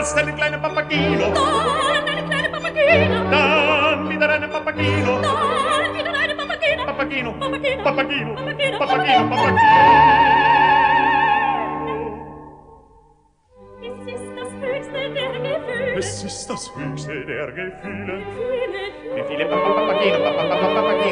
erst einen kleinen Papageno, dann eine kleine Papageno, dann wieder einen Papageno, dann wieder eine Papageno, Papageno, Papageno, Papageno, Papageno, Papageno, Papageno. Es ist das höchste der Gefühle. Es ist das höchste der Gefühle. Gefühle, Wie viele Papageno, Papageno,